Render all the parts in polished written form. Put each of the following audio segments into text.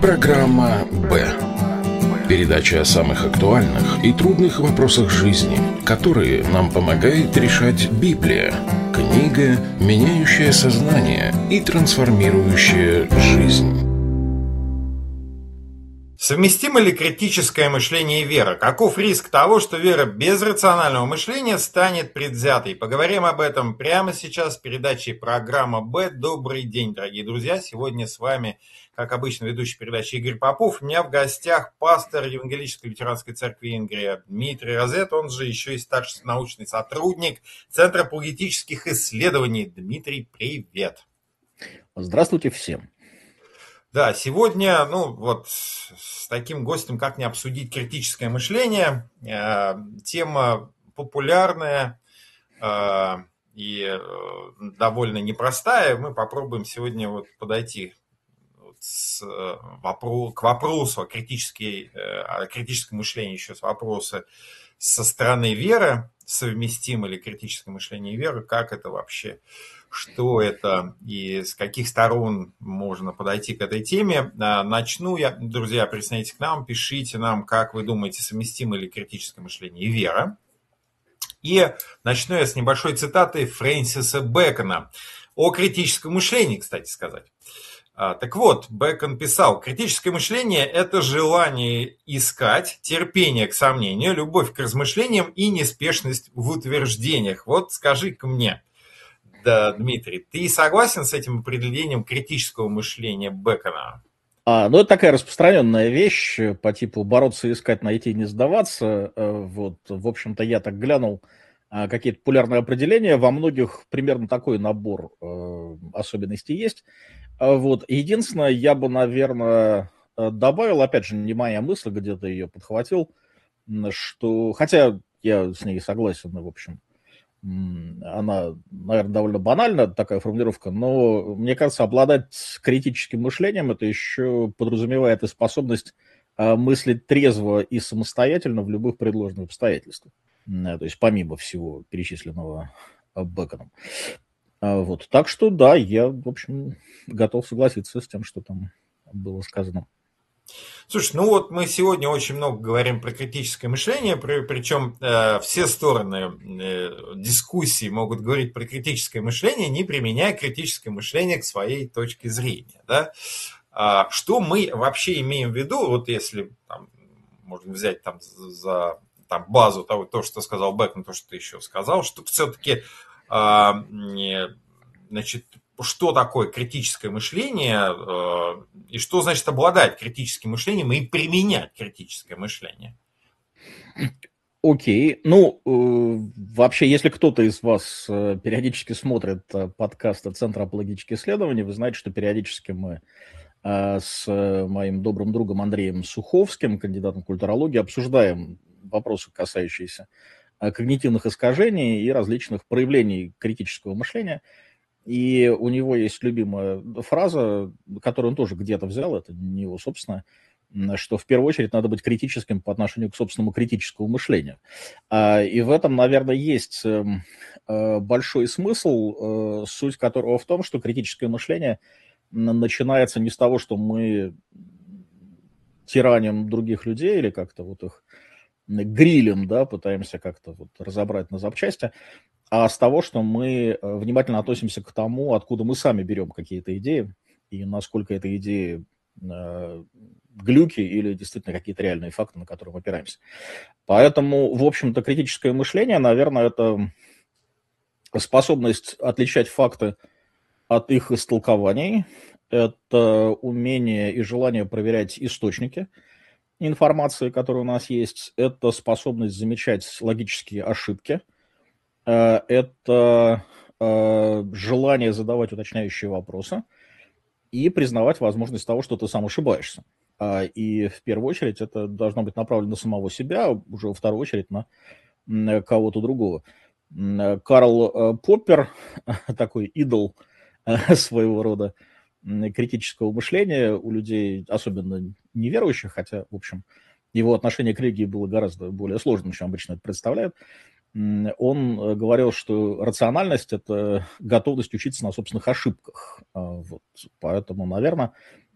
Программа «Б». Передача о самых актуальных и трудных вопросах жизни, которые нам помогает решать Библия. Книга, меняющая сознание и трансформирующая жизнь. Совместимо ли критическое мышление и вера? Каков риск того, что вера без рационального мышления станет предвзятой? Поговорим об этом прямо сейчас в передаче «Программа Б». Добрый день, дорогие друзья. Сегодня с вами, как обычно, ведущий передачи Игорь Попов. У меня в гостях пастор Евангелической лютеранской церкви Ингрия Дмитрий Розет, он же еще и старший научный сотрудник Центра апологетических исследований. Дмитрий, привет. Здравствуйте всем. Да, сегодня, с таким гостем, как не обсудить критическое мышление, тема популярная и довольно непростая. Мы попробуем сегодня подойти к вопросу о критическом мышлении, еще с вопроса со стороны веры, совместимо ли критическое мышление и вера, как это вообще, что это и с каких сторон можно подойти к этой теме. Начну я, друзья, присоединяйтесь к нам, пишите нам, как вы думаете, совместимо ли критическое мышление и вера. И начну я с небольшой цитаты Фрэнсиса Бэкона о критическом мышлении, кстати сказать. Так вот, Бэкон писал: критическое мышление – это желание искать, терпение к сомнению, любовь к размышлениям и неспешность в утверждениях. Вот скажи-ка мне, да, Дмитрий, ты согласен с этим определением критического мышления Бэкона? Это такая распространенная вещь по типу бороться, искать, найти, не сдаваться. В общем-то, я так глянул какие-то популярные определения. Во многих примерно такой набор особенностей есть. Единственное, я бы, наверное, добавил, опять же, не моя мысль, где-то ее подхватил, что, хотя я с ней согласен, в общем, она, наверное, довольно банальна, такая формулировка, но, мне кажется, обладать критическим мышлением, это еще подразумевает и способность мыслить трезво и самостоятельно в любых предложенных обстоятельствах. То есть помимо всего перечисленного Бэконом. Так что, да, я, в общем, готов согласиться с тем, что там было сказано. Слушай, мы сегодня очень много говорим про критическое мышление, причем все стороны дискуссии могут говорить про критическое мышление, не применяя критическое мышление к своей точке зрения. Да? Что мы вообще имеем в виду, если можно взять за базу того, то, что сказал Бэкон, то, что ты еще сказал, что все-таки, что такое критическое мышление и что значит обладать критическим мышлением и применять критическое мышление? Окей. Вообще, если кто-то из вас периодически смотрит подкасты Центра апологетических исследований, вы знаете, что периодически мы с моим добрым другом Андреем Суховским, кандидатом в культурологию, обсуждаем вопросы, касающиеся когнитивных искажений и различных проявлений критического мышления. И у него есть любимая фраза, которую он тоже где-то взял, это не его собственная, что в первую очередь надо быть критическим по отношению к собственному критическому мышлению. И в этом, наверное, есть большой смысл, суть которого в том, что критическое мышление начинается не с того, что мы тираним других людей или как-то их грилем, да, пытаемся как-то разобрать на запчасти, а с того, что мы внимательно относимся к тому, откуда мы сами берем какие-то идеи, и насколько это идеи глюки или действительно какие-то реальные факты, на которые мы опираемся. Поэтому, в общем-то, критическое мышление, наверное, это способность отличать факты от их истолкований, это умение и желание проверять источники информации, которые у нас есть, это способность замечать логические ошибки, это желание задавать уточняющие вопросы и признавать возможность того, что ты сам ошибаешься. И в первую очередь это должно быть направлено на самого себя, уже во вторую очередь на кого-то другого. Карл Поппер, такой идол своего рода критического мышления у людей, особенно неверующих, хотя, в общем, его отношение к религии было гораздо более сложным, чем обычно это представляют. Он говорил, что рациональность – это готовность учиться на собственных ошибках. Поэтому, наверное,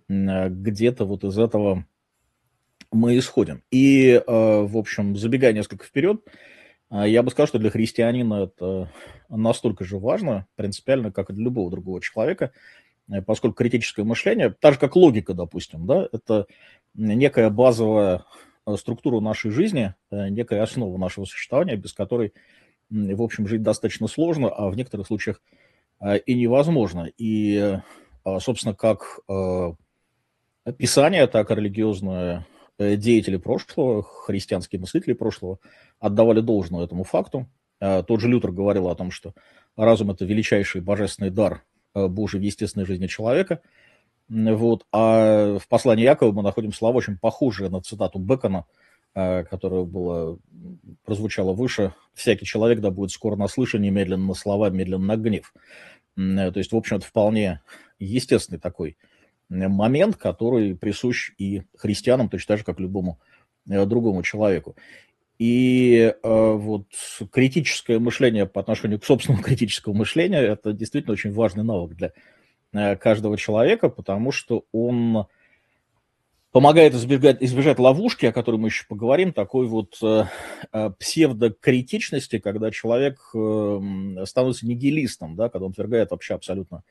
где-то вот из этого мы исходим. И, в общем, забегая несколько вперед, я бы сказал, что для христианина это настолько же важно, принципиально, как и для любого другого человека, поскольку критическое мышление, так же как логика, допустим, да, это некая базовая структура нашей жизни, некая основа нашего существования, без которой, в общем, жить достаточно сложно, а в некоторых случаях и невозможно. И, собственно, как Писание, так и религиозные деятели прошлого, христианские мыслители прошлого отдавали должное этому факту. Тот же Лютер говорил о том, что разум – это величайший божественный дар Божий в естественной жизни человека. Вот. А в послании Якова мы находим слова, очень похожие на цитату Бэкона, которая прозвучала выше: «Всякий человек да будет скоро на слышание, медленно на слова, медленно на гнев». То есть, в общем, это вполне естественный такой момент, который присущ и христианам, точно так же, как любому другому человеку. И вот критическое мышление по отношению к собственному критическому мышлению – это действительно очень важный навык для каждого человека, потому что он помогает избежать ловушки, о которой мы еще поговорим, такой вот псевдокритичности, когда человек становится нигилистом, да, когда он отвергает вообще абсолютно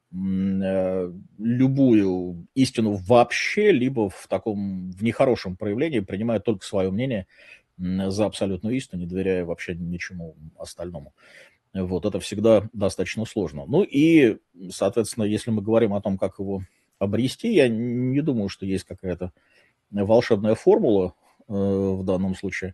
любую истину вообще, либо в нехорошем проявлении принимает только свое мнение за абсолютную истину, не доверяя вообще ничему остальному. Вот это всегда достаточно сложно. Ну и, соответственно, если мы говорим о том, как его обрести, я не думаю, что есть какая-то волшебная формула в данном случае.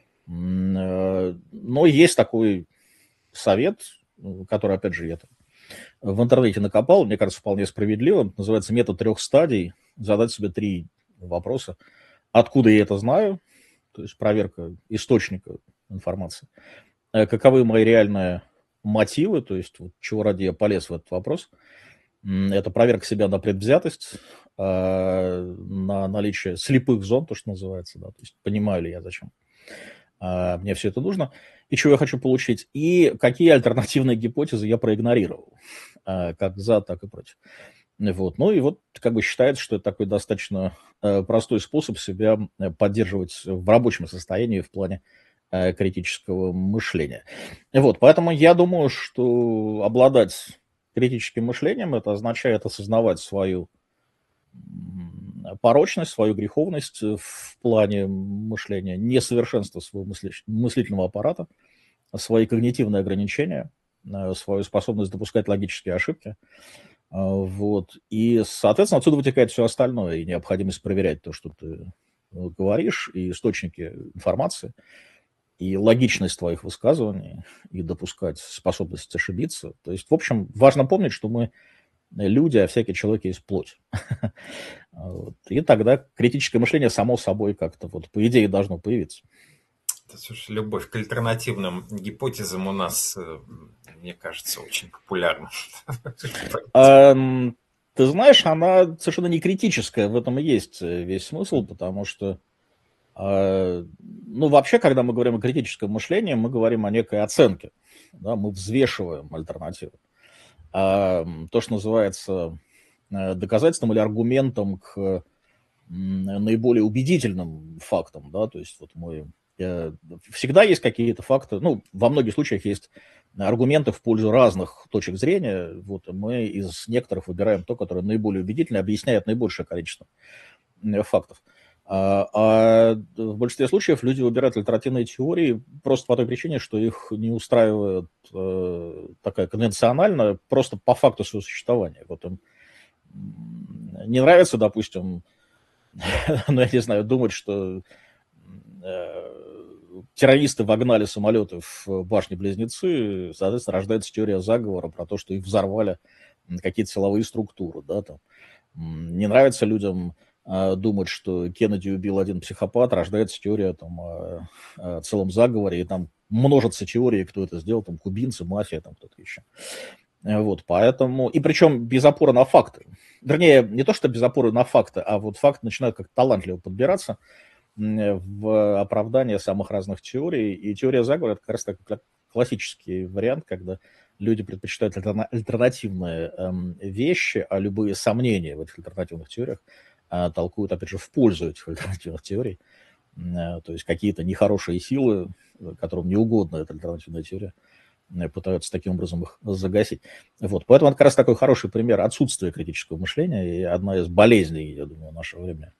Но есть такой совет, который, опять же, я в интернете накопал, мне кажется, вполне справедливым. Называется метод 3 стадий. Задать себе 3 вопроса. Откуда я это знаю? То есть проверка источника информации. Каковы мои реальные мотивы? То есть вот, чего ради я полез в этот вопрос. Это проверка себя на предвзятость, на наличие слепых зон, то, что называется. Да? То есть понимаю ли я, зачем мне все это нужно, и чего я хочу получить, и какие альтернативные гипотезы я проигнорировал, как за, так и против. Вот. Ну и вот как бы считается, что это такой достаточно простой способ себя поддерживать в рабочем состоянии в плане критического мышления. Вот. Поэтому я думаю, что обладать критическим мышлением, это означает осознавать свою порочность, свою греховность в плане мышления, несовершенство своего мыслительного аппарата, свои когнитивные ограничения, свою способность допускать логические ошибки. Вот. И, соответственно, отсюда вытекает все остальное, и необходимость проверять то, что ты говоришь, и источники информации, и логичность твоих высказываний, и допускать способность ошибиться. То есть, в общем, важно помнить, что мы люди, а всякий человек есть плоть. И тогда критическое мышление само собой как-то, вот, по идее, должно появиться. Слушай, любовь к альтернативным гипотезам у нас, мне кажется, очень популярна. Ты знаешь, она совершенно не критическая, в этом и есть весь смысл, потому что, ну, вообще, когда мы говорим о критическом мышлении, мы говорим о некой оценке, да, мы взвешиваем альтернативы. То, что называется доказательством или аргументом к наиболее убедительным фактам, да, то есть вот всегда есть какие-то факты, ну, во многих случаях есть аргументы в пользу разных точек зрения, вот мы из некоторых выбираем то, которое наиболее убедительно, объясняет наибольшее количество фактов. А в большинстве случаев люди выбирают альтернативные теории просто по той причине, что их не устраивает такая конвенциональная, просто по факту своего существования. Вот им не нравится, допустим, ну, я не знаю, думать, что террористы вогнали самолеты в башни-близнецы, соответственно, рождается теория заговора про то, что их взорвали какие-то силовые структуры. Да, там. Не нравится людям думать, что Кеннеди убил один психопат, рождается теория там, о целом заговоре, и там множатся теории, кто это сделал, там кубинцы, мафия, там кто-то еще. Вот, поэтому, и причем без опоры на факты. Вернее, не то, что без опоры на факты, а вот факты начинают как-то талантливо подбираться в оправдание самых разных теорий. И теория заговора – это как раз такой классический вариант, когда люди предпочитают альтернативные вещи, а любые сомнения в этих альтернативных теориях толкуют, опять же, в пользу этих альтернативных теорий. То есть какие-то нехорошие силы, которым не угодна эта альтернативная теория, пытаются таким образом их загасить. Вот. Поэтому это как раз такой хороший пример отсутствия критического мышления и одна из болезней, я думаю, нашего времени.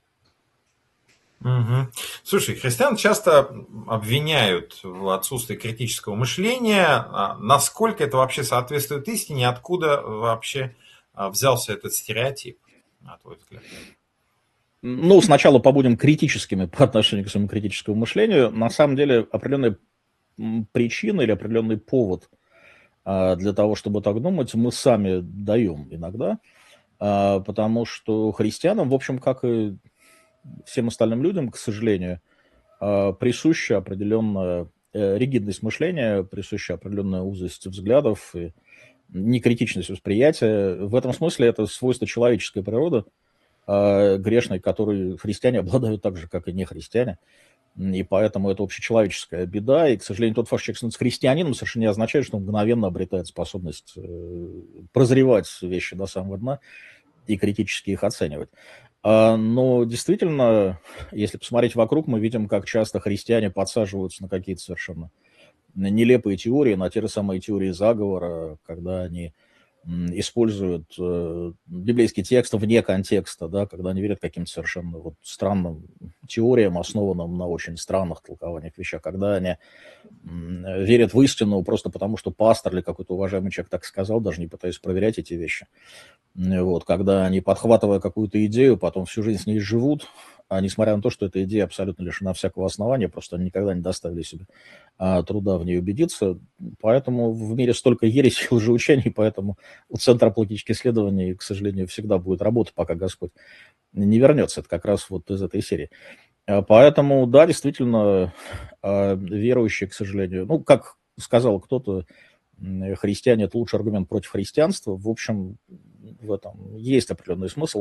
Угу. Слушай, христиан часто обвиняют в отсутствии критического мышления. Насколько это вообще соответствует истине? Откуда вообще взялся этот стереотип, на твой взгляд? Ну, сначала побудем критическими по отношению к своему критическому мышлению. На самом деле определенная причина или определенный повод для того, чтобы так думать, мы сами даем иногда, потому что христианам, в общем, как и всем остальным людям, к сожалению, присуща определенная ригидность мышления, присуща определенная узость взглядов и некритичность восприятия. В этом смысле это свойство человеческой природы, грешной, которой христиане обладают так же, как и не христиане. И поэтому это общечеловеческая беда. И, к сожалению, тот факт, что человек становится христианином, совершенно не означает, что он мгновенно обретает способность прозревать вещи до самого дна и критически их оценивать. Но действительно, если посмотреть вокруг, мы видим, как часто христиане подсаживаются на какие-то совершенно нелепые теории, на те же самые теории заговора, когда они используют библейский текст вне контекста, да, когда они верят каким-то совершенно вот странным теориям, основанным на очень странных толкованиях вещах, когда они верят в истину просто потому, что пастор или какой-то уважаемый человек так сказал, даже не пытаясь проверять эти вещи. Вот, когда они, подхватывая какую-то идею, потом всю жизнь с ней живут, а несмотря на то, что эта идея абсолютно лишена всякого основания, просто они никогда не доставили себе труда в ней убедиться. Поэтому в мире столько ереси и лжеучений, поэтому у Центра апологетических исследований, к сожалению, всегда будет работа, пока Господь не вернется. Это как раз вот из этой серии. Поэтому, да, действительно, верующие, к сожалению, ну, как сказал кто-то, христиане – это лучший аргумент против христианства. В общем, в этом есть определенный смысл.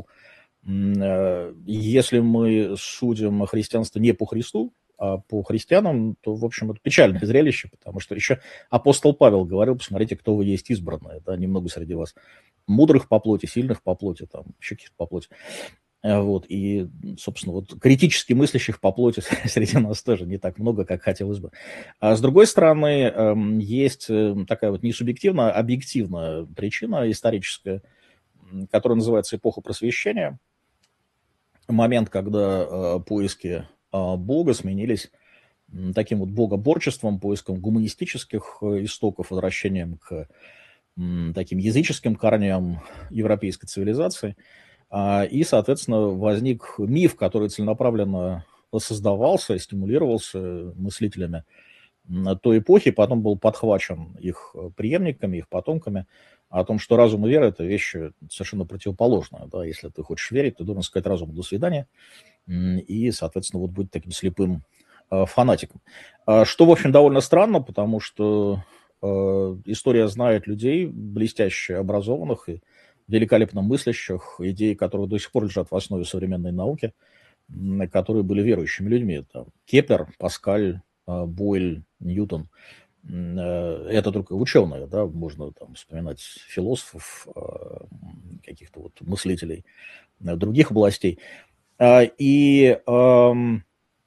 Если мы судим христианство не по Христу, а по христианам, то, в общем, это печальное зрелище, потому что еще апостол Павел говорил: посмотрите, кто вы есть избранные, да, немного среди вас мудрых по плоти, сильных по плоти, там, еще каких-то по плоти. Вот, и, собственно, вот критически мыслящих по плоти среди нас тоже не так много, как хотелось бы. А с другой стороны, есть такая вот не субъективная, а объективная причина историческая, которая называется эпоха просвещения. Момент, когда поиски Бога сменились таким вот богоборчеством, поиском гуманистических истоков, возвращением к таким языческим корням европейской цивилизации. И, соответственно, возник миф, который целенаправленно создавался, стимулировался мыслителями той эпохи, потом был подхвачен их преемниками, их потомками, о том, что разум и вера – это вещи совершенно противоположные. Да? Если ты хочешь верить, ты должен сказать разуму «до свидания», и, соответственно, вот быть таким слепым фанатиком. Что, в общем, довольно странно, потому что история знает людей, блестяще образованных и великолепно мыслящих, идей, которые до сих пор лежат в основе современной науки, которые были верующими людьми. Там Кеплер, Паскаль, Бойль, Ньютон. Это только ученые, да, можно там вспоминать философов, каких-то вот мыслителей других областей. И в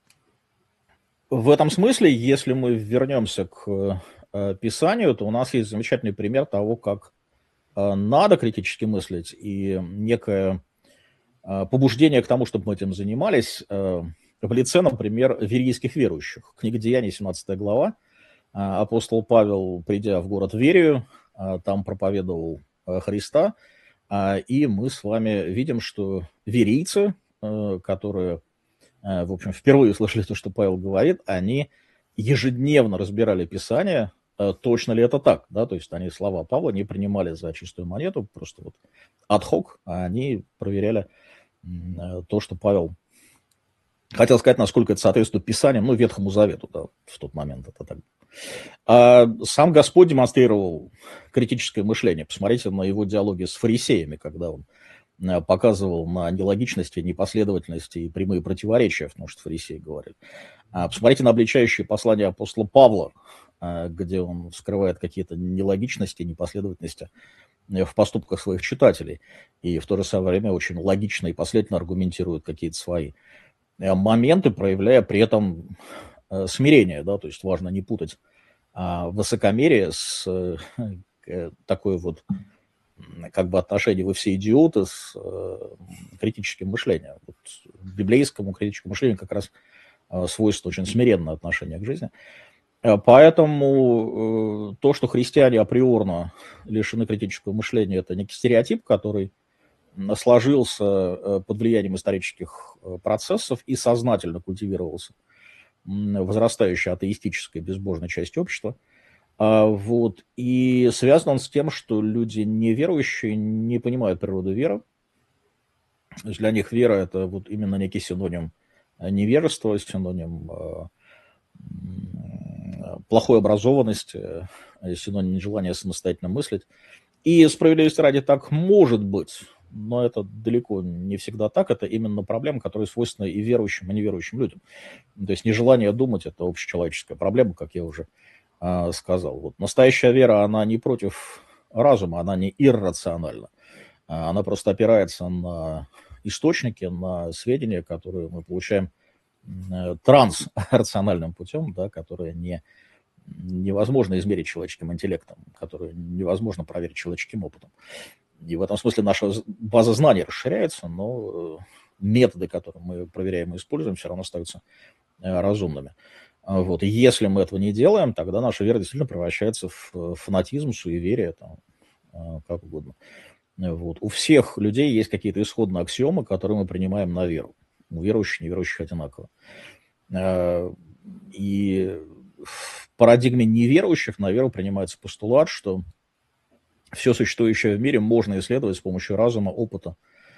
этом смысле, если мы вернемся к Писанию, то у нас есть замечательный пример того, как надо критически мыслить, и некое побуждение к тому, чтобы мы этим занимались, в лице, например, верийских верующих. Книга Деяний, 17 глава. Апостол Павел, придя в город Верию, там проповедовал Христа, и мы с вами видим, что верийцы, которые, в общем, впервые услышали то, что Павел говорит, они ежедневно разбирали Писание, точно ли это так, да, то есть они слова Павла не принимали за чистую монету, просто вот ad-hoc, а они проверяли то, что Павел хотел сказать, насколько это соответствует Писаниям, ну, Ветхому Завету, да, в тот момент это так. А сам Господь демонстрировал критическое мышление. Посмотрите на его диалоги с фарисеями, когда он показывал на нелогичности, непоследовательности и прямые противоречия в том, что фарисеи говорят. Посмотрите на обличающие послания апостола Павла, где он скрывает какие-то нелогичности, непоследовательности в поступках своих читателей. И в то же самое время очень логично и последовательно аргументирует какие-то свои моменты, проявляя при этом смирение. Да? То есть важно не путать высокомерие с такой вот как бы отношение «вы все идиоты» с критическим мышлением. Вот библейскому критическому мышлению как раз свойственно очень смиренное отношение к жизни. Поэтому то, что христиане априорно лишены критического мышления, это некий стереотип, который сложился под влиянием исторических процессов и сознательно культивировался возрастающей атеистической безбожной частью общества. Вот. И связан он с тем, что люди неверующие не понимают природу веры. То есть для них вера – это вот именно некий синоним невежества, синоним плохой образованности, синоним нежелания самостоятельно мыслить. И справедливости ради так может быть, но это далеко не всегда так. Это именно проблема, которая свойственна и верующим, и неверующим людям. То есть нежелание думать – это общечеловеческая проблема, как я уже сказал. Вот. Настоящая вера, она не против разума, она не иррациональна. Она просто опирается на источники, на сведения, которые мы получаем трансрациональным путем, да, которые невозможно измерить человеческим интеллектом, которые невозможно проверить человеческим опытом. И в этом смысле наша база знаний расширяется, но методы, которые мы проверяем и используем, все равно остаются разумными. Вот. И если мы этого не делаем, тогда наша вера действительно превращается в фанатизм, суеверие, там, как угодно. Вот. У всех людей есть какие-то исходные аксиомы, которые мы принимаем на веру. У верующих и неверующих одинаково. И в парадигме неверующих на веру принимается постулат, что все существующее в мире можно исследовать с помощью разума, опыта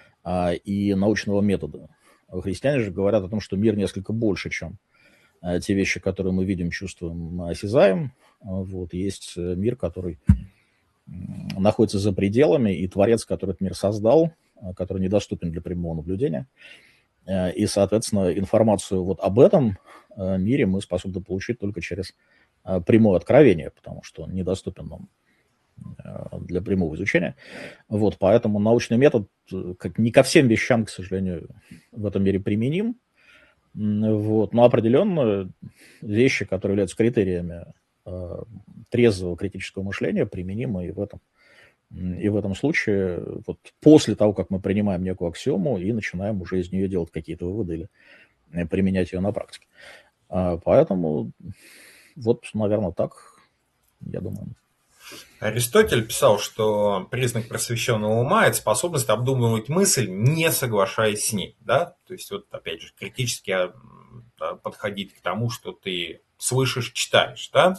и научного метода. Христиане же говорят о том, что мир несколько больше, чем те вещи, которые мы видим, чувствуем, осязаем. Вот. Есть мир, который находится за пределами, и Творец, который этот мир создал, который недоступен для прямого наблюдения. И, соответственно, информацию вот об этом мире мы способны получить только через прямое откровение, потому что он недоступен нам для прямого изучения. Вот, поэтому научный метод не ко всем вещам, к сожалению, в этом мире применим. Вот, но определенно вещи, которые являются критериями трезвого критического мышления, применимы и в этом случае, вот после того, как мы принимаем некую аксиому и начинаем уже из нее делать какие-то выводы или применять ее на практике. Поэтому вот, наверное, так, я думаю. Аристотель писал, что признак просвещенного ума – это способность обдумывать мысль, не соглашаясь с ней. Да? То есть, вот опять же, критически подходить к тому, что ты слышишь, читаешь, да?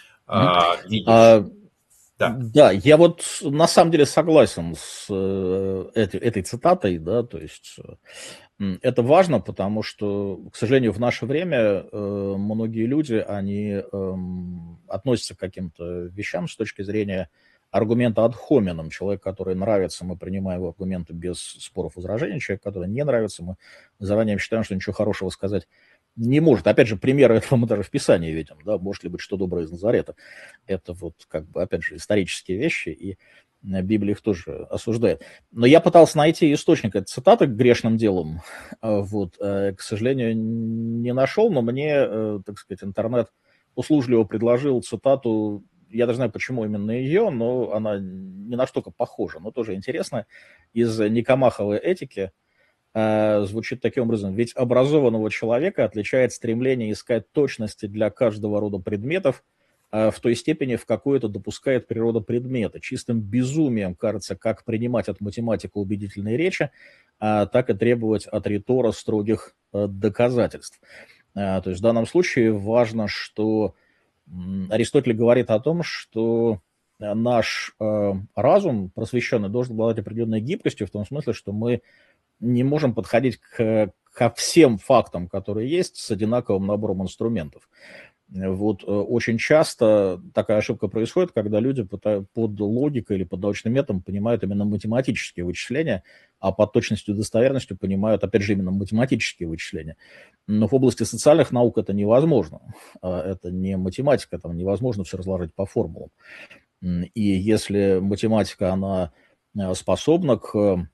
Видишь. Да, я вот на самом деле согласен с этой цитатой, да, то есть это важно, потому что, к сожалению, в наше время многие люди, они относятся к каким-то вещам с точки зрения аргумента ad hominem. Человек, который нравится, мы принимаем его аргументы без споров, возражений. Человек, который не нравится, мы заранее считаем, что ничего хорошего сказать не может. Опять же, примеры этого мы даже в Писании видим. Да? Может ли быть что доброе из Назарета? Это вот, как бы, опять же, исторические вещи, и Библия их тоже осуждает. Но я пытался найти источник этой цитаты грешным делом. Вот, к сожалению, не нашел, но мне, так сказать, интернет услужливо предложил цитату. Я даже знаю, почему именно ее, но она не настолько похожа, но тоже интересная. Из Никомаховой этики звучит таким образом. Ведь образованного человека отличает стремление искать точности для каждого рода предметов в той степени, в какой это допускает природа предмета. Чистым безумием кажется, как принимать от математика убедительные речи, так и требовать от ритора строгих доказательств. То есть в данном случае важно, что Аристотель говорит о том, что наш разум просвещенный должен обладать определенной гибкостью, в том смысле, что мы не можем подходить ко всем фактам, которые есть, с одинаковым набором инструментов. Вот очень часто такая ошибка происходит, когда люди под логикой или под научным методом понимают именно математические вычисления, а под точностью и достоверностью понимают, опять же, именно математические вычисления. Но в области социальных наук это невозможно. Это не математика, там невозможно все разложить по формулам. И если математика, она способна к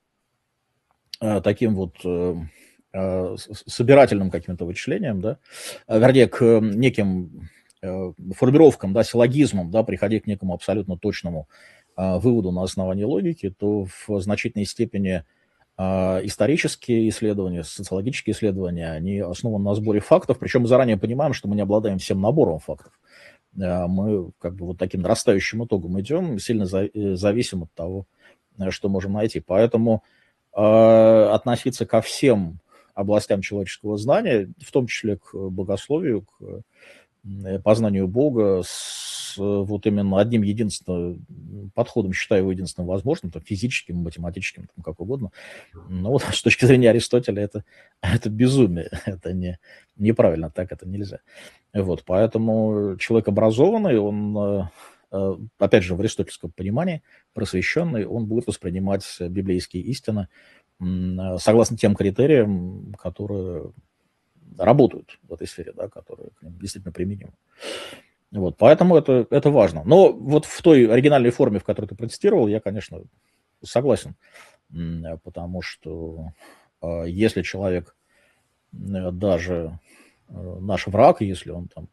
таким вот собирательным каким-то вычислениям, да, вернее, к неким формировкам, да, силлогизмам, да, приходя к некому абсолютно точному выводу на основании логики, то в значительной степени исторические исследования, социологические исследования, они основаны на сборе фактов, причем мы заранее понимаем, что мы не обладаем всем набором фактов. Мы как бы вот таким нарастающим итогом идем, сильно зависим от того, что можем найти. Поэтому относиться ко всем областям человеческого знания, в том числе к богословию, к познанию Бога, с вот именно одним единственным подходом, считаю его единственным возможным, там, физическим, математическим, там, как угодно. Но вот с точки зрения Аристотеля это безумие, это неправильно, так это нельзя. Вот, поэтому человек образованный, он, опять же, в аристотельском понимании, просвещенный, он будет воспринимать библейские истины согласно тем критериям, которые работают в этой сфере, да, которые к ним действительно применимы. Вот, поэтому это важно. Но вот в той оригинальной форме, в которой ты процитировал, я, конечно, согласен, потому что если человек даже наш враг, если он там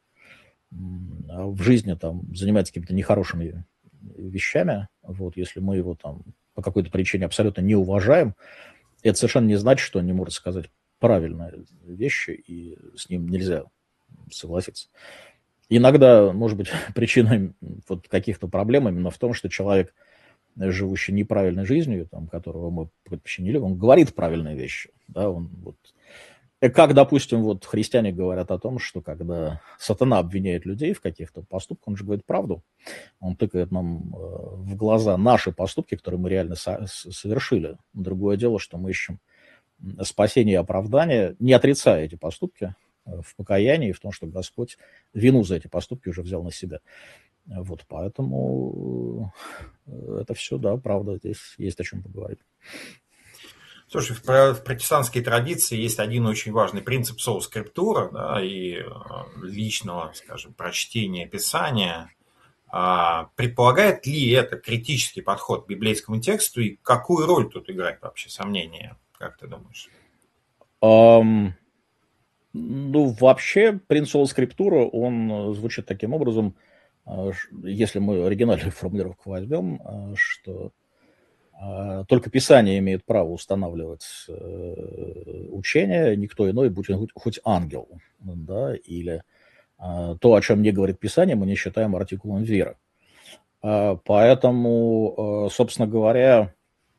в жизни там занимается какими-то нехорошими вещами, вот, если мы его там по какой-то причине абсолютно не уважаем, это совершенно не значит, что он не может сказать правильные вещи, и с ним нельзя согласиться. Иногда, может быть, причиной вот каких-то проблем именно в том, что человек, живущий неправильной жизнью, там, которого мы подчинили, он говорит правильные вещи. Да, он вот... Как, допустим, вот христиане говорят о том, что когда сатана обвиняет людей в каких-то поступках, он же говорит правду. Он тыкает нам в глаза наши поступки, которые мы реально совершили. Другое дело, что мы ищем спасение и оправдание, не отрицая эти поступки, в покаянии, в том, что Господь вину за эти поступки уже взял на себя. Вот, поэтому это все, да, правда, здесь есть о чем поговорить. Слушай, в протестантской традиции есть один очень важный принцип соускриптура, да, и личного, скажем, прочтения Писания. Предполагает ли это критический подход к библейскому тексту, и какую роль тут играет вообще сомнение, как ты думаешь? Ну, вообще, принцип соускриптура, он звучит таким образом, если мы оригинальную формулировку возьмем, что только Писание имеет право устанавливать учение, никто иной, будь он хоть ангел, да, или то, о чем не говорит Писание, мы не считаем артикулом веры. Поэтому, собственно говоря,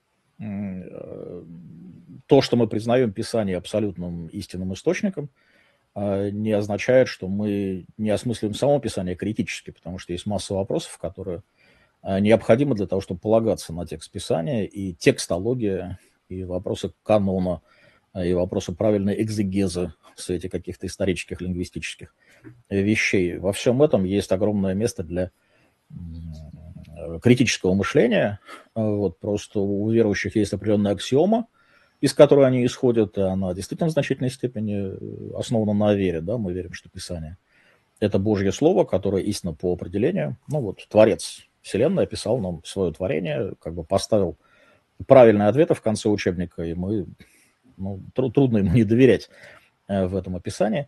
то, что мы признаем Писание абсолютным истинным источником, не означает, что мы не осмысливаем само Писание критически, потому что есть масса вопросов, которые необходимы для того, чтобы полагаться на текст Писания, и текстология, и вопросы канона, и вопросы правильной экзегезы в свете каких-то исторических, лингвистических вещей. Во всем этом есть огромное место для критического мышления. Вот, просто у верующих есть определенная аксиома, из которой они исходят, и она действительно в значительной степени основана на вере. Да? Мы верим, что Писание – это Божье Слово, которое истинно по определению. Ну вот, Творец Вселенной описал нам свое творение, как бы поставил правильные ответы в конце учебника, и мы, трудно ему не доверять в этом описании.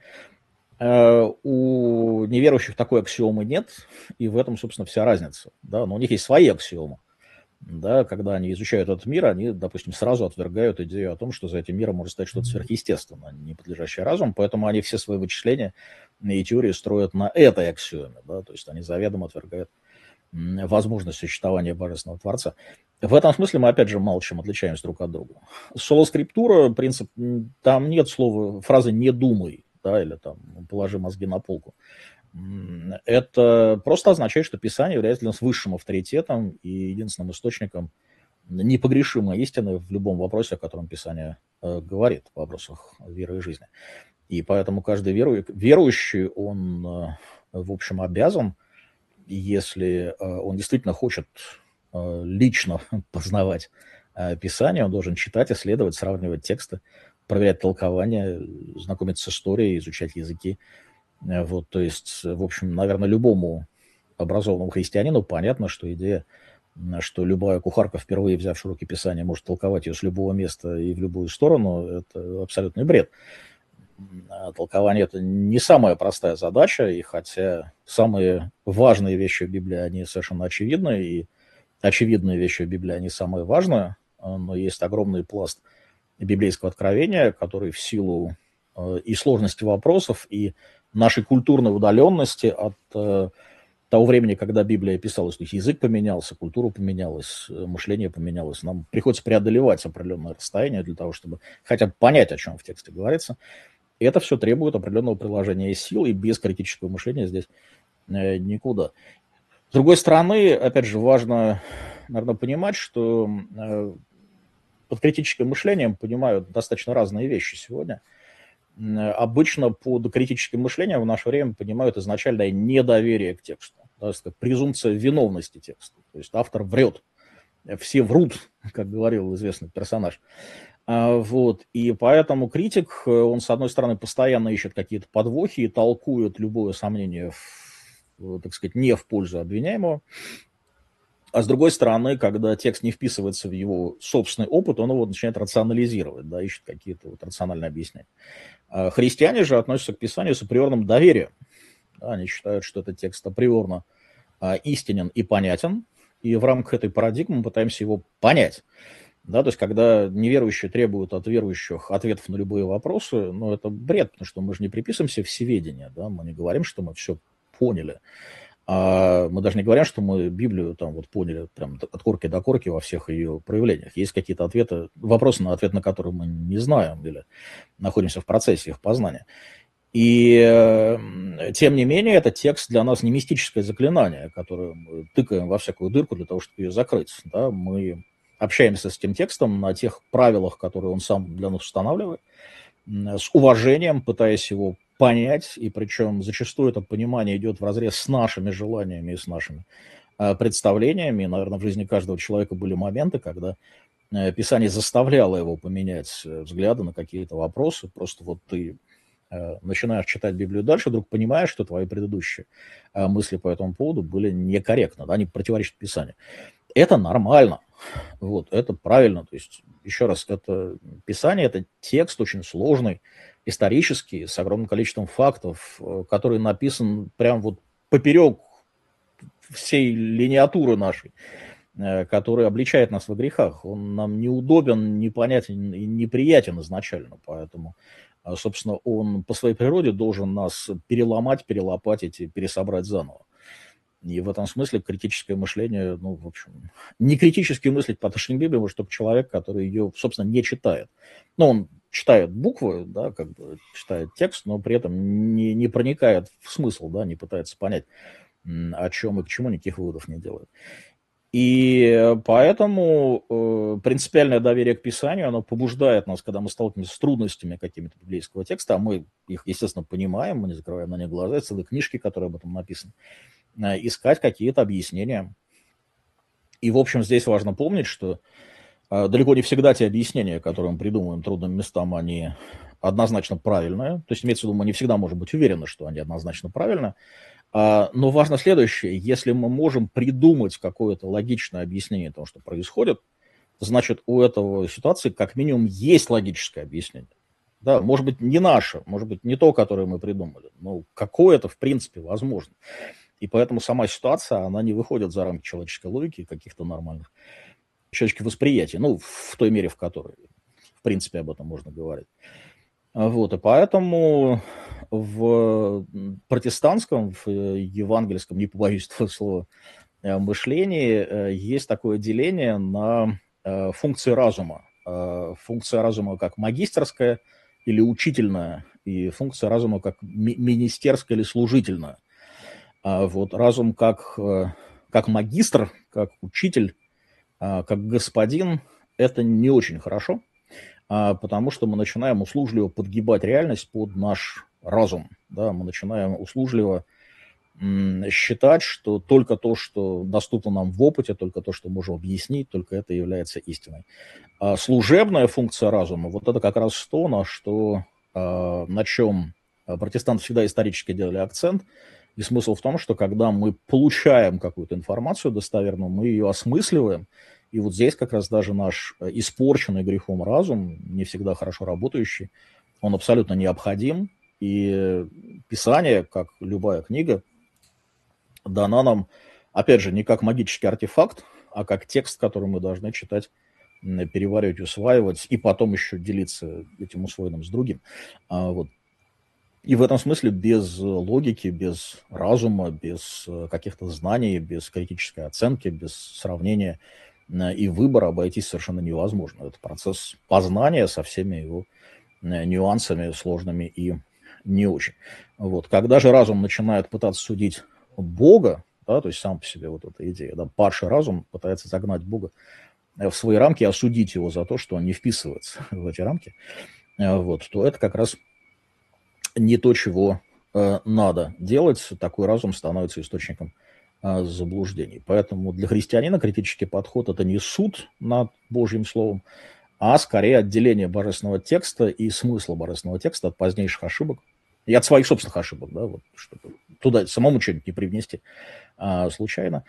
У неверующих такой аксиомы нет, и в этом, собственно, вся разница. Да? Но у них есть свои аксиомы. Да, когда они изучают этот мир, они, допустим, сразу отвергают идею о том, что за этим миром может стоять что-то сверхъестественное, не подлежащее разуму, поэтому они все свои вычисления и теории строят на этой аксиоме, да, то есть они заведомо отвергают возможность существования Божественного Творца. В этом смысле мы, опять же, мало чем отличаемся друг от друга. Солоскриптура, принцип, там нет фразы «не думай», да, или там «положи мозги на полку». Это просто означает, что Писание является для нас высшим авторитетом и единственным источником непогрешимой истины в любом вопросе, о котором Писание говорит, в вопросах веры и жизни. И поэтому каждый верующий, он в общем, обязан, если он действительно хочет лично познавать Писание, он должен читать, исследовать, сравнивать тексты, проверять толкования, знакомиться с историей, изучать языки. Вот, то есть, в общем, наверное, любому образованному христианину понятно, что идея, что любая кухарка, впервые взявшая в руки Писание, может толковать ее с любого места и в любую сторону, это абсолютный бред. Толкование – это не самая простая задача, и хотя самые важные вещи в Библии, они совершенно очевидны, и очевидные вещи в Библии, они самые важные, но есть огромный пласт библейского откровения, который в силу и сложности вопросов, и нашей культурной удаленности от того времени, когда Библия писалась, то есть язык поменялся, культура поменялась, мышление поменялось, нам приходится преодолевать определенное расстояние для того, чтобы хотя бы понять, о чем в тексте говорится. И это все требует определенного приложения сил, и без критического мышления здесь никуда. С другой стороны, опять же, важно, наверное, понимать, что под критическим мышлением понимают достаточно разные вещи сегодня. Обычно под критическим мышлением в наше время понимают изначальное недоверие к тексту, да, презумпция виновности текста. То есть автор врет, все врут, как говорил известный персонаж. Вот. И поэтому критик, он, с одной стороны, постоянно ищет какие-то подвохи и толкует любое сомнение, так сказать, не в пользу обвиняемого. А с другой стороны, когда текст не вписывается в его собственный опыт, он его начинает рационализировать, да, ищет какие-то рациональные объяснения. Христиане же относятся к Писанию с априорным доверием. Да, они считают, что этот текст априорно истинен и понятен, и в рамках этой парадигмы мы пытаемся его понять. Да, то есть, когда неверующие требуют от верующих ответов на любые вопросы, ну, это бред, потому что мы же не приписываем себе всеведение, да, мы не говорим, что мы все поняли. Мы даже не говорим, что мы Библию там вот поняли прям от корки до корки во всех ее проявлениях. Есть какие-то ответы, вопросы, на ответ на которые мы не знаем или находимся в процессе их познания. И тем не менее, этот текст для нас не мистическое заклинание, которое мы тыкаем во всякую дырку для того, чтобы ее закрыть. Да? Мы общаемся с этим текстом на тех правилах, которые он сам для нас устанавливает, с уважением, пытаясь его понять, и причем зачастую это понимание идет вразрез с нашими желаниями и с нашими представлениями. И, наверное, в жизни каждого человека были моменты, когда Писание заставляло его поменять взгляды на какие-то вопросы. Просто вот ты начинаешь читать Библию дальше, вдруг понимаешь, что твои предыдущие мысли по этому поводу были некорректны, да, они противоречат Писанию. Это нормально, вот, это правильно. То есть, еще раз, это Писание, это текст очень сложный, исторический, с огромным количеством фактов, который написан прям вот поперек всей линиатуры нашей, который обличает нас во грехах. Он нам неудобен, непонятен и неприятен изначально, поэтому, собственно, он по своей природе должен нас переломать, перелопатить и пересобрать заново. И в этом смысле критическое мышление, ну, в общем, не критически мыслить по отношению к Библии может только человек, который ее, собственно, не читает. Ну, он читает буквы, да, как бы читает текст, но при этом не проникает в смысл, да, не пытается понять, о чем и к чему, никаких выводов не делает. И поэтому принципиальное доверие к Писанию, оно побуждает нас, когда мы сталкиваемся с трудностями какими-то библейского текста, а мы их, естественно, понимаем, мы не закрываем на них глаза, это целые книжки, которые об этом написаны, искать какие-то объяснения. И, в общем, здесь важно помнить, что далеко не всегда те объяснения, которые мы придумываем трудным местам, они однозначно правильные. То есть, имеется в виду, мы не всегда можем быть уверены, что они однозначно правильны. Но важно следующее. Если мы можем придумать какое-то логичное объяснение того, что происходит, значит, у этого ситуации как минимум есть логическое объяснение. Да, может быть, не наше, может быть, не то, которое мы придумали, но какое-то, в принципе, возможно. И поэтому сама ситуация, она не выходит за рамки человеческой логики и каких-то нормальных человеческих восприятий, ну, в той мере, в которой, в принципе, об этом можно говорить. Вот, и поэтому в протестантском, в евангельском, не побоюсь этого слова, мышлении есть такое деление на функции разума. Функция разума как магистерская или учительная, и функция разума как министерская или служительная. Вот разум как магистр, как учитель, как господин, это не очень хорошо, потому что мы начинаем услужливо подгибать реальность под наш разум. Да? Мы начинаем услужливо считать, что только то, что доступно нам в опыте, только то, что можем объяснить, только это является истиной. А служебная функция разума, вот это как раз то, на чем протестанты всегда исторически делали акцент. И смысл в том, что когда мы получаем какую-то информацию достоверную, мы ее осмысливаем. И вот здесь как раз даже наш испорченный грехом разум, не всегда хорошо работающий, он абсолютно необходим. И Писание, как любая книга, дана нам, опять же, не как магический артефакт, а как текст, который мы должны читать, переваривать, усваивать, и потом еще делиться этим усвоенным с другим. Вот. И в этом смысле без логики, без разума, без каких-то знаний, без критической оценки, без сравнения и выбора обойтись совершенно невозможно. Это процесс познания со всеми его нюансами сложными и не очень. Вот. Когда же разум начинает пытаться судить Бога, да, то есть сам по себе вот эта идея, да, падший разум пытается загнать Бога в свои рамки, осудить его за то, что он не вписывается в эти рамки, вот, то это как раз не то, чего надо делать. Такой разум становится источником заблуждений. Поэтому для христианина критический подход – это не суд над Божьим Словом, а скорее отделение божественного текста и смысла божественного текста от позднейших ошибок и от своих собственных ошибок, да, вот, чтобы туда самому что-нибудь не привнести случайно.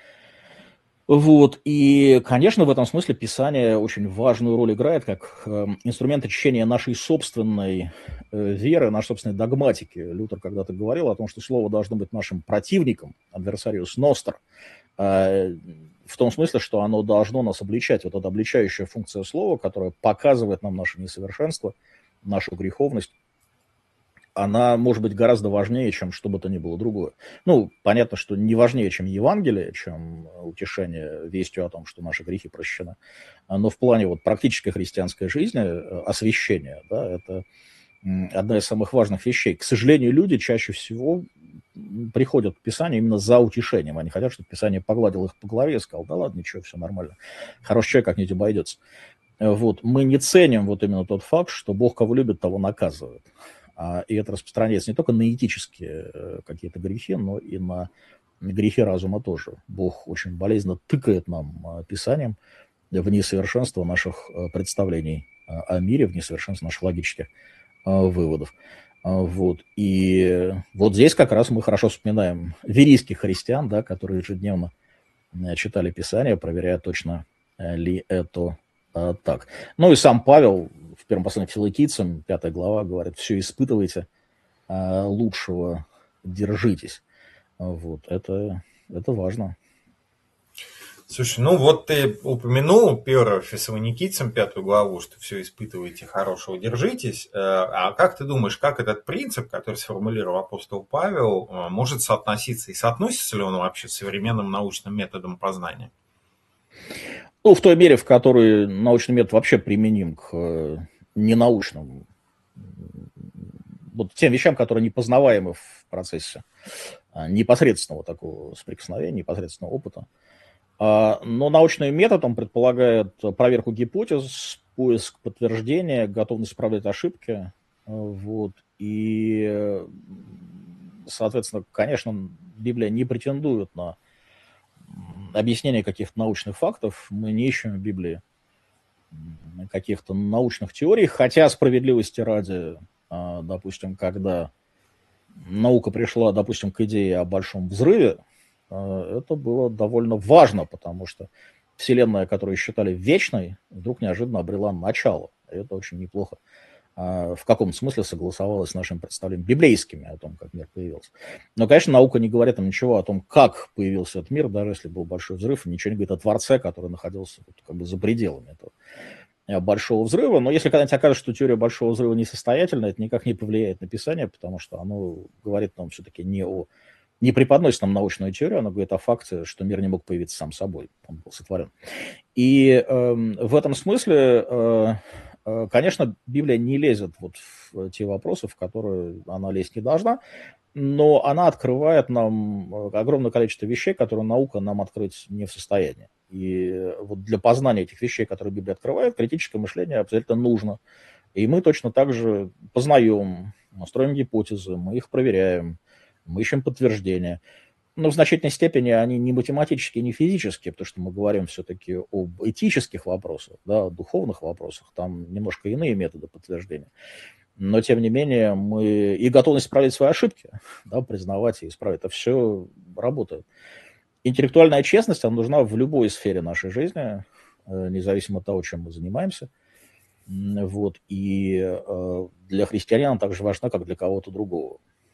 Вот. И, конечно, в этом смысле Писание очень важную роль играет как инструмент очищения нашей собственной веры, нашей собственной догматики. Лютер когда-то говорил о том, что слово должно быть нашим противником, adversarius noster, в том смысле, что оно должно нас обличать. Вот эта обличающая функция слова, которая показывает нам наше несовершенство, нашу греховность, она может быть гораздо важнее, чем что бы то ни было другое. Ну, понятно, что не важнее, чем Евангелие, чем утешение вестью о том, что наши грехи прощены. Но в плане вот практической христианской жизни освящение, да, это одна из самых важных вещей. К сожалению, люди чаще всего приходят к Писанию именно за утешением. Они хотят, чтобы Писание погладило их по голове и сказал: да ладно, ничего, все нормально. Хороший человек как-нибудь обойдется. Вот. Мы не ценим вот именно тот факт, что Бог кого любит, того наказывает. И это распространяется не только на этические какие-то грехи, но и на грехи разума тоже. Бог очень болезненно тыкает нам Писанием в несовершенство наших представлений о мире, в несовершенство наших логических выводов. Вот. И вот здесь как раз мы хорошо вспоминаем верийских христиан, да, которые ежедневно читали Писание, проверяя, точно ли это так. Ну и сам Павел в первом послании к Филикийцам, 5 глава, говорит: все испытывайте, лучшего держитесь. Вот, это важно. Слушай, ну вот ты упомянул 1 Фессалоникийцам 5 главу, что все испытываете, хорошего держитесь. А как ты думаешь, как этот принцип, который сформулировал апостол Павел, может соотноситься и соотносится ли он вообще с современным научным методом познания? Ну, в той мере, в которой научный метод вообще применим к ненаучным, вот тем вещам, которые непознаваемы в процессе непосредственного такого соприкосновения, непосредственного опыта. Но научный метод, он предполагает проверку гипотез, поиск подтверждения, готовность исправлять ошибки. Вот. И, соответственно, конечно, Библия не претендует на объяснение каких-то научных фактов. Мы не ищем в Библии каких-то научных теорий, хотя справедливости ради, допустим, когда наука пришла, допустим, к идее о большом взрыве, это было довольно важно, потому что Вселенная, которую считали вечной, вдруг неожиданно обрела начало. И это очень неплохо в каком-то смысле согласовалось с нашими представлениями библейскими о том, как мир появился. Но, конечно, наука не говорит нам ничего о том, как появился этот мир, даже если был большой взрыв, и ничего не говорит о Творце, который находился как бы за пределами этого большого взрыва. Но если когда-нибудь окажется, что теория большого взрыва несостоятельна, это никак не повлияет на Писание, потому что оно говорит нам все-таки не преподносит нам научную теорию, оно говорит о факте, что мир не мог появиться сам собой, он был сотворен. И в этом смысле, конечно, Библия не лезет вот в те вопросы, в которые она лезть не должна, но она открывает нам огромное количество вещей, которые наука нам открыть не в состоянии. И вот для познания этих вещей, которые Библия открывает, критическое мышление обязательно нужно. И мы точно так же познаем, строим гипотезы, мы их проверяем, мы ищем подтверждения. в значительной степени они не математические, не физические, потому что мы говорим все-таки об этических вопросах, да, о духовных вопросах, там немножко иные методы подтверждения. Но, тем не менее, мы и готовность исправить свои ошибки, да, признавать и исправить, это все работает. Интеллектуальная честность, она нужна в любой сфере нашей жизни, независимо от того, чем мы занимаемся. Вот. И для христианина она также важна, как для кого-то другого.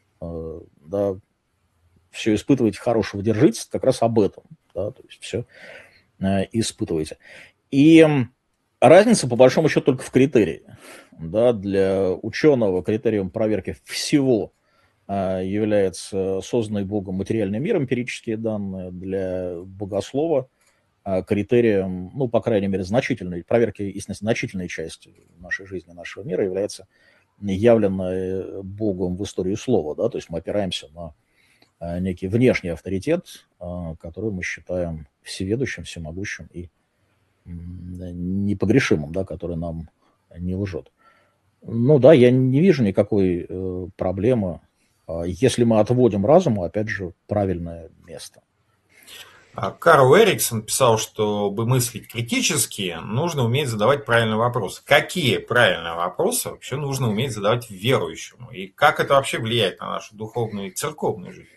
Да, все испытываете хорошего, держитесь, как раз об этом. Да, то есть все испытываете. И разница, по большому счету, только в критерии. Да, для ученого критерием проверки всего является созданный Богом материальный мир, эмпирические данные. Для богослова критерием, ну, по крайней мере, значительной проверки истинности, значительной части нашей жизни, нашего мира является явленное Богом в истории слова. Да? То есть мы опираемся на некий внешний авторитет, который мы считаем всеведущим, всемогущим и непогрешимым, да, который нам не лжет. Ну да, я не вижу никакой проблемы, если мы отводим разуму, опять же, правильное место. Карл Эриксон писал, чтобы мыслить критически, нужно уметь задавать правильные вопросы. Какие правильные вопросы вообще нужно уметь задавать верующему? И как это вообще влияет на нашу духовную и церковную жизнь?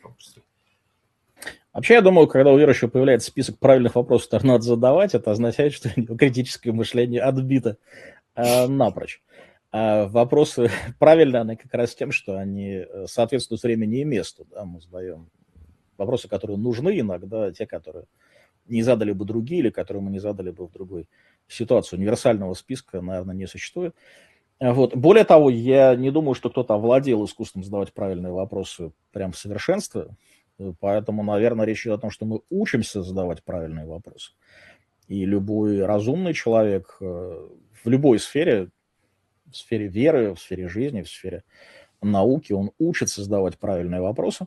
Вообще, я думаю, когда у верующего появляется список правильных вопросов, которые надо задавать, это означает, что у него критическое мышление отбито напрочь. Вопросы правильные, они как раз тем, что они соответствуют времени и месту. Да? Мы задаем вопросы, которые нужны иногда, те, которые не задали бы другие, или которые мы не задали бы в другой ситуации. Универсального списка, наверное, не существует. Вот. Более того, я не думаю, что кто-то овладел искусством задавать правильные вопросы прям в совершенстве. Поэтому, наверное, речь идет о том, что мы учимся задавать правильные вопросы. И любой разумный человек в любой сфере, в сфере веры, в сфере жизни, в сфере науки, он учится задавать правильные вопросы.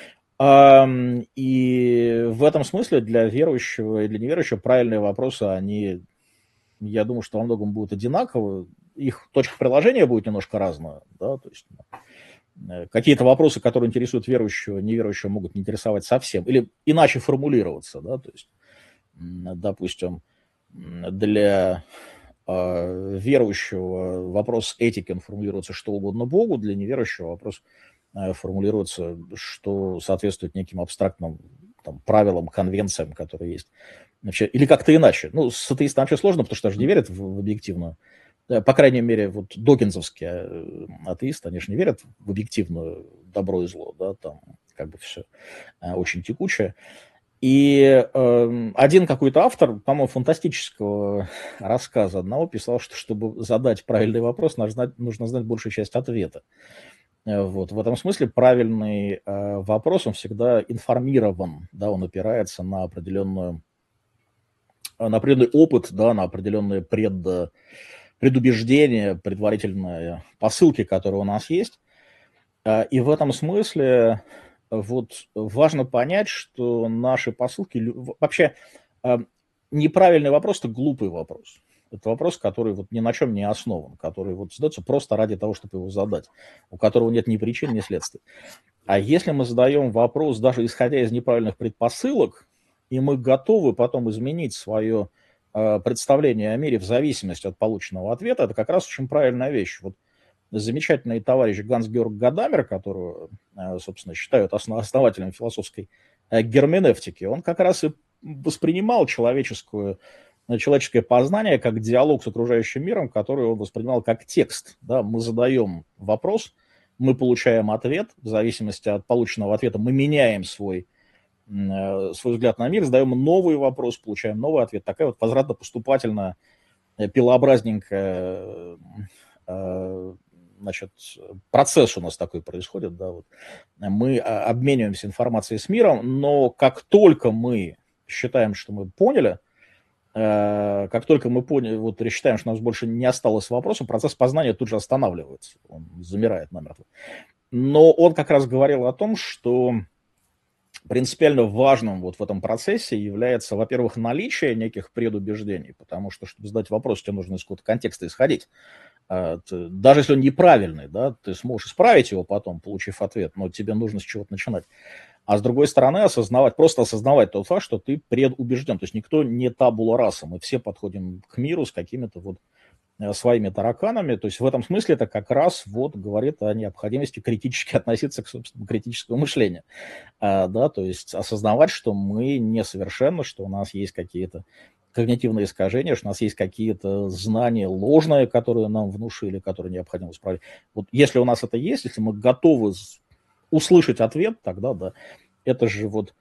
И в этом смысле для верующего и для неверующего правильные вопросы, они, я думаю, что во многом будут одинаковы. Их точка приложения будет немножко разная. Да? То есть какие-то вопросы, которые интересуют верующего, неверующего, могут не интересовать совсем. Или иначе формулироваться. Да? То есть, допустим, для верующего вопрос этики, он формулируется что угодно Богу, для неверующего вопрос формулируется, что соответствует неким абстрактным там, правилам, конвенциям, которые есть. Вообще, или как-то иначе. Ну, с атеистом вообще сложно, потому что даже не верят в объективную. По крайней мере, вот докинзовские атеисты, они же не верят в объективную добро и зло. Да? Там как бы все очень текучее. И один какой-то автор, по-моему, фантастического рассказа одного писал, что чтобы задать правильный вопрос, нужно знать большую часть ответа. Вот. В этом смысле правильный вопрос, он всегда информирован, да, он опирается на определенный опыт, да, на определенные предубеждения, предварительные посылки, которые у нас есть. И в этом смысле вот важно понять, что наши посылки... Вообще неправильный вопрос – это глупый вопрос. Это вопрос, который вот ни на чем не основан, который вот задается просто ради того, чтобы его задать, у которого нет ни причин, ни следствий. А если мы задаем вопрос, даже исходя из неправильных предпосылок, и мы готовы потом изменить свое представление о мире в зависимости от полученного ответа, это как раз очень правильная вещь. Вот замечательный товарищ Ганс-Георг Гадамер, которого, собственно, считают основателем философской герменевтики, он как раз и воспринимал человеческое познание как диалог с окружающим миром, который он воспринимал как текст. Да? Мы задаем вопрос, мы получаем ответ, в зависимости от полученного ответа мы меняем свой взгляд на мир, задаем новый вопрос, получаем новый ответ. Такая вот возвратно-поступательная, пилообразненькая, значит, процесс у нас такой происходит. Да? Вот. Мы обмениваемся информацией с миром, но как только мы считаем, что мы поняли, как только мы поняли, вот считаем, что у нас больше не осталось вопросов, процесс познания тут же останавливается, он замирает намертво. Но он как раз говорил о том, что принципиально важным вот в этом процессе является, во-первых, наличие неких предубеждений, потому что, чтобы задать вопрос, тебе нужно из какого-то контекста исходить. Даже если он неправильный, да, ты сможешь исправить его потом, получив ответ, но тебе нужно с чего-то начинать. А с другой стороны, просто осознавать тот факт, что ты предубежден. То есть никто не табула раса. Мы все подходим к миру с какими-то вот своими тараканами. То есть в этом смысле это как раз вот говорит о необходимости критически относиться к собственному критическому мышлению. Да, то есть осознавать, что мы несовершенны, что у нас есть какие-то когнитивные искажения, что у нас есть какие-то знания ложные, которые нам внушили, которые необходимо исправить. Вот если у нас это есть, если мы готовы услышать ответ, тогда да. Это же вот,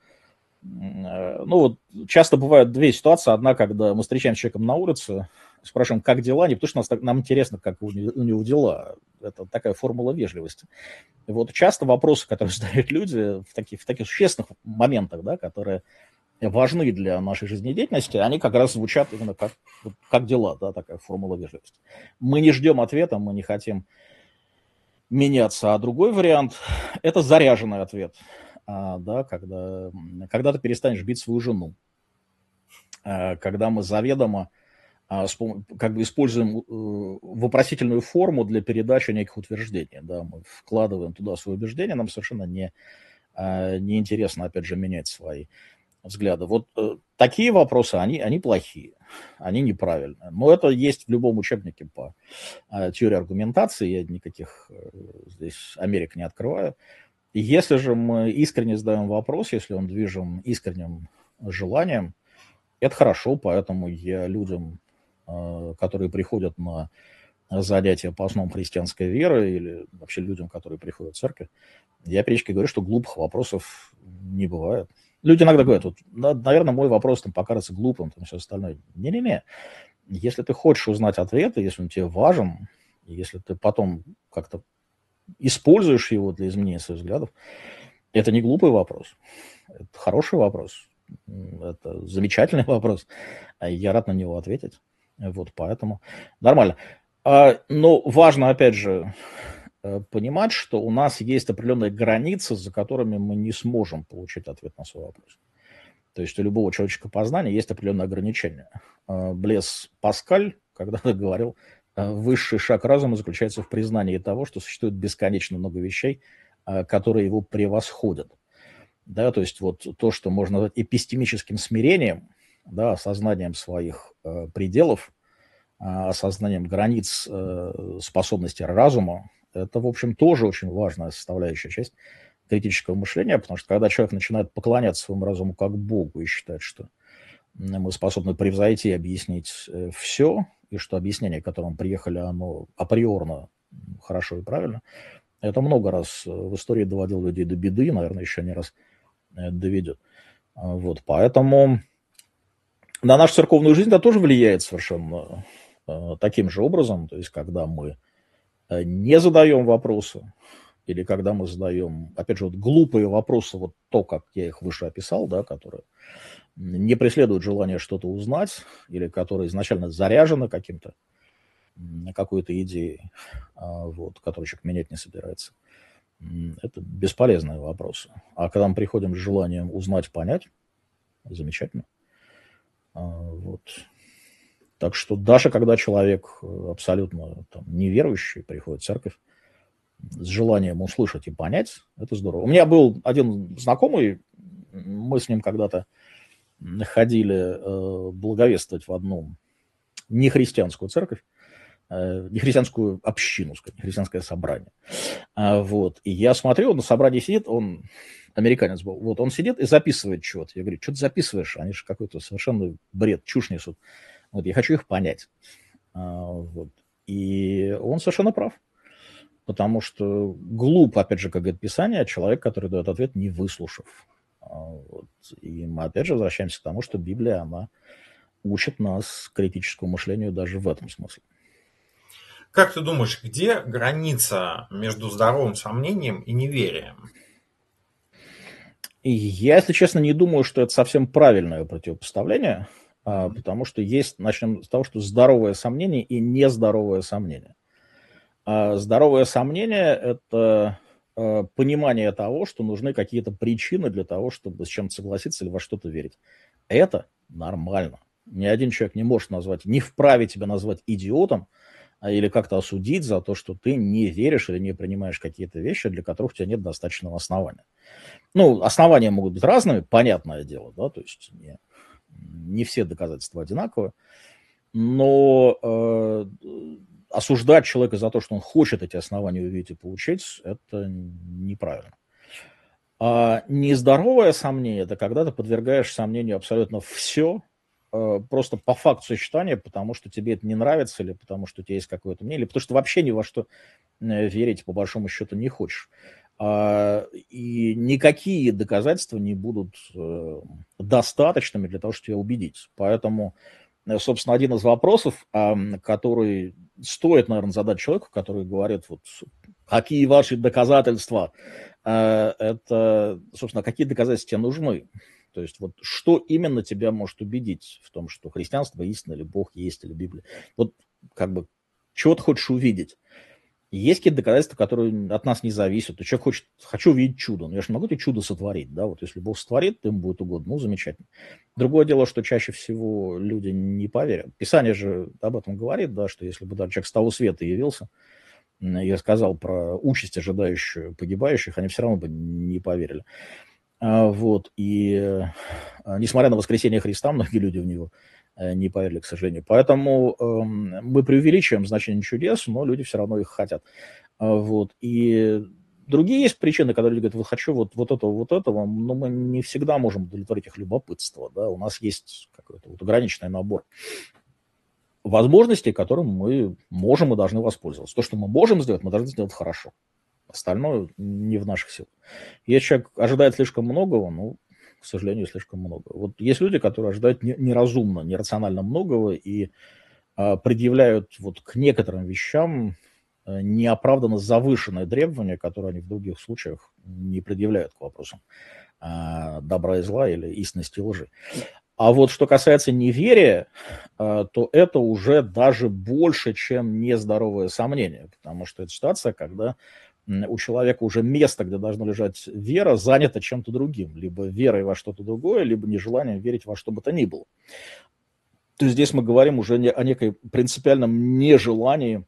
ну вот часто бывают две ситуации. Одна, когда мы встречаемся с человеком на улице, спрашиваем, как дела, не потому что нам интересно, как у него дела. Это такая формула вежливости. И вот часто вопросы, которые задают люди в таких существенных моментах, да, которые важны для нашей жизнедеятельности, они как раз звучат именно как дела, да, такая формула вежливости. Мы не ждем ответа, мы не хотим меняться. А другой вариант – это заряженный ответ, да, когда ты перестанешь бить свою жену, когда мы заведомо как бы используем вопросительную форму для передачи неких утверждений. Да, мы вкладываем туда свои убеждения, нам совершенно не интересно, опять же, менять свои взгляды. Вот такие вопросы, они плохие, они неправильные. Но это есть в любом учебнике по теории аргументации, я никаких здесь Америк не открываю. И если же мы искренне задаем вопрос, если он движим искренним желанием, это хорошо, поэтому я людям, которые приходят на занятия по основам христианской веры или вообще людям, которые приходят в церковь, я периодически говорю, что глупых вопросов не бывает. Люди иногда говорят, вот, наверное, мой вопрос там покажется глупым, там все остальное. Не-не-не. Если ты хочешь узнать ответы, если он тебе важен, если ты потом как-то используешь его для изменения своих взглядов, это не глупый вопрос. Это хороший вопрос. Это замечательный вопрос. Я рад на него ответить. Вот, поэтому нормально. Но важно, опять же, понимать, что у нас есть определенные границы, за которыми мы не сможем получить ответ на свой вопрос. То есть у любого человеческого познания есть определенные ограничения. Блез Паскаль когда-то говорил, высший шаг разума заключается в признании того, что существует бесконечно много вещей, которые его превосходят. Да, то есть вот то, что можно назвать эпистемическим смирением, да, осознанием своих пределов, осознанием границ способностей разума, это, в общем, тоже очень важная составляющая часть критического мышления, потому что когда человек начинает поклоняться своему разуму как Богу и считать, что мы способны превзойти и объяснить все, и что объяснение, к которому приехали, оно априорно хорошо и правильно, это много раз в истории доводило людей до беды, наверное, еще не раз доведет. Вот, поэтому на нашу церковную жизнь это тоже влияет совершенно таким же образом, то есть когда мы не задаем вопросы, или когда мы задаем, опять же, вот глупые вопросы, вот то, как я их выше описал, да, которые не преследуют желание что-то узнать, или которые изначально заряжены какой-то идеей, вот, которую человек менять не собирается. Это бесполезные вопросы. А когда мы приходим с желанием узнать, понять, замечательно. Вот. Так что даже когда человек абсолютно там, неверующий приходит в церковь с желанием услышать и понять, это здорово. У меня был один знакомый, мы с ним когда-то ходили благовествовать в одну нехристианскую церковь, нехристианскую общину, нехристианское собрание. Вот. И я смотрю, он на собрании сидит, он американец был, вот, он сидит и записывает что-то. Я говорю, что ты записываешь? Они же какой-то совершенно бред, чушь несут. Вот, я хочу их понять. Вот. И он совершенно прав. Потому что глупо, опять же, как говорит Писание, человек, который дает ответ, не выслушав. Вот. И мы опять же возвращаемся к тому, что Библия, она учит нас критическому мышлению даже в этом смысле. Как ты думаешь, где граница между здоровым сомнением и неверием? И я, если честно, не думаю, что это совсем правильное противопоставление, потому что начнем с того, что здоровое сомнение и нездоровое сомнение. Здоровое сомнение – это понимание того, что нужны какие-то причины для того, чтобы с чем-то согласиться или во что-то верить. Это нормально. Ни один человек не может не вправе тебя назвать идиотом или как-то осудить за то, что ты не веришь или не принимаешь какие-то вещи, для которых у тебя нет достаточного основания. Ну, основания могут быть разными, понятное дело, да, то есть не все доказательства одинаковые, но осуждать человека за то, что он хочет эти основания увидеть и получить, это неправильно. А нездоровое сомнение – это когда ты подвергаешь сомнению абсолютно все, просто по факту сочетания, потому что тебе это не нравится, или потому что у тебя есть какое-то мнение, или потому что вообще ни во что верить, по большому счету, не хочешь. И никакие доказательства не будут достаточными для того, чтобы тебя убедить. Поэтому, собственно, один из вопросов, который стоит, наверное, задать человеку, который говорит, вот, какие ваши доказательства, это, собственно, какие доказательства тебе нужны. То есть вот что именно тебя может убедить в том, что христианство истина, или Бог есть, или Библия. Вот как бы чего ты хочешь увидеть. Есть какие-то доказательства, которые от нас не зависят. То человек хочет, хочу увидеть чудо, но я же не могу тебе чудо сотворить, да, вот если Бог сотворит, то ему будет угодно, ну, замечательно. Другое дело, что чаще всего люди не поверят. Писание же об этом говорит, да, что если бы даже человек с того света явился и рассказал про участь, ожидающую погибающих, они все равно бы не поверили. Вот, и несмотря на воскресение Христа, многие люди в него не поверили, к сожалению. Поэтому мы преувеличиваем значение чудес, но люди все равно их хотят. Вот. И другие есть причины, когда люди говорят, вот хочу вот этого, но мы не всегда можем удовлетворить их любопытство. Да? У нас есть какой-то вот ограниченный набор возможностей, которым мы можем и должны воспользоваться. То, что мы можем сделать, мы должны сделать хорошо. Остальное не в наших силах. Если человек ожидает слишком многого, ну, к сожалению, слишком много. Вот есть люди, которые ожидают неразумно, нерационально многого и предъявляют вот к некоторым вещам неоправданно завышенные требования, которые они в других случаях не предъявляют к вопросам добра и зла или истинности и лжи. А вот что касается неверия, то это уже даже больше, чем нездоровое сомнение, потому что это ситуация, когда у человека уже место, где должна лежать вера, занято чем-то другим. Либо верой во что-то другое, либо нежеланием верить во что бы то ни было. То есть здесь мы говорим уже о некой принципиальном нежелании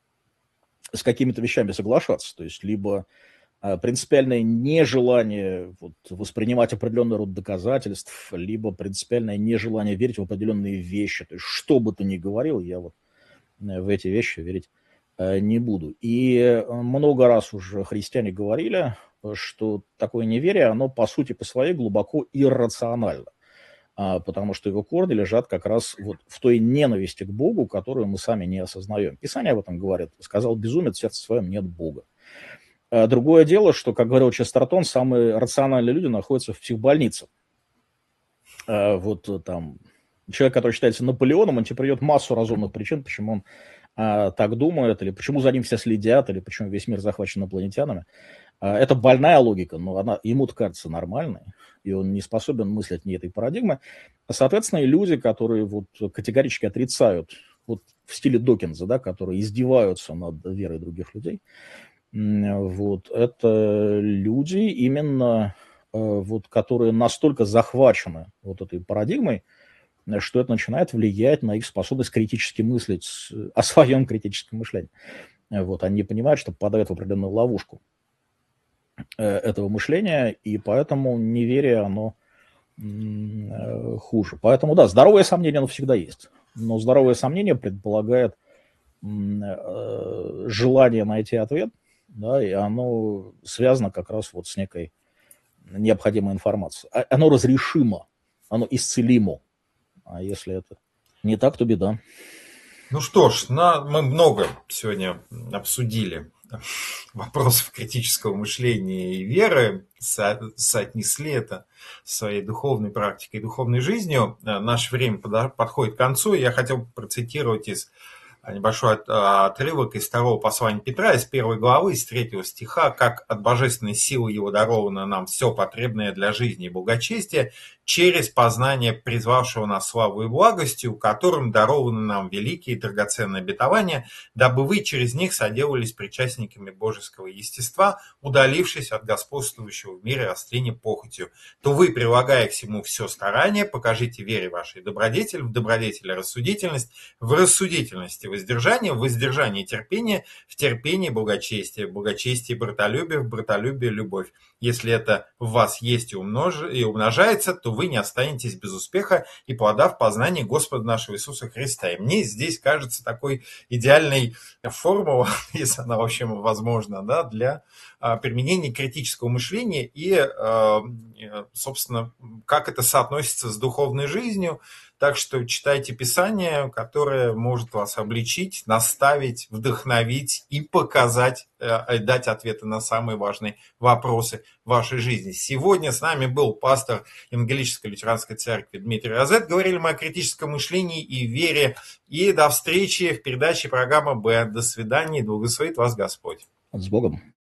с какими-то вещами соглашаться. То есть либо принципиальное нежелание воспринимать определенный род доказательств, либо принципиальное нежелание верить в определенные вещи. То есть что бы ты ни говорил, я вот в эти вещи верить не буду. И много раз уже христиане говорили, что такое неверие, оно по сути по своей глубоко иррационально, потому что его корни лежат как раз вот в той ненависти к Богу, которую мы сами не осознаем. Писание об этом говорит. Сказал безумец, в сердце своем нет Бога. Другое дело, что, как говорил Честертон, самые рациональные люди находятся в психбольнице. Вот там человек, который считается Наполеоном, он тебе придет массу разумных причин, почему он так думает, или почему за ним все следят, или почему весь мир захвачен инопланетянами. Это больная логика, но она ему-то кажется нормальной, и он не способен мыслить не этой парадигмы. Соответственно, и люди, которые вот категорически отрицают, вот в стиле Докинза, да, которые издеваются над верой других людей, вот, это люди именно, вот, которые настолько захвачены вот этой парадигмой, что это начинает влиять на их способность критически мыслить о своем критическом мышлении. Вот, они понимают, что попадают в определенную ловушку этого мышления, и поэтому неверие, оно хуже. Поэтому, да, здоровое сомнение, оно всегда есть. Но здоровое сомнение предполагает желание найти ответ, да, и оно связано как раз вот с некой необходимой информацией. Оно разрешимо, оно исцелимо. А если это не так, то беда. Ну что ж, мы много сегодня обсудили вопросов критического мышления и веры, соотнесли это с своей духовной практикой и духовной жизнью. Наше время подходит к концу. Я хотел процитировать небольшой отрывок из второго послания Петра, из 1 главы, из 3 стиха: «Как от божественной силы его даровано нам все потребное для жизни и благочестия, через познание призвавшего нас славу и благостью, которым дарованы нам великие и драгоценные обетования, дабы вы через них соделались причастниками божеского естества, удалившись от господствующего в мире растления похотью. То вы, прилагая к всему все старание, покажите вере вашей добродетель, в добродетели рассудительность, в рассудительности воздержание, в воздержании терпение, в терпении благочестие, в благочестии братолюбие, в братолюбие любовь. Если это в вас есть и умножается, то вы не останетесь без успеха и плода в познании Господа нашего Иисуса Христа. И мне здесь кажется такой идеальной формулой, если она вообще возможна, да, для применения критического мышления и, собственно, как это соотносится с духовной жизнью. Так что читайте Писание, которое может вас обличить, наставить, вдохновить и показать, дать ответы на самые важные вопросы вашей жизни. Сегодня с нами был пастор Евангелической лютеранской церкви Дмитрий Розет. Говорили мы о критическом мышлении и вере. И до встречи в передаче программы «Б». До свидания и благословит вас Господь. С Богом.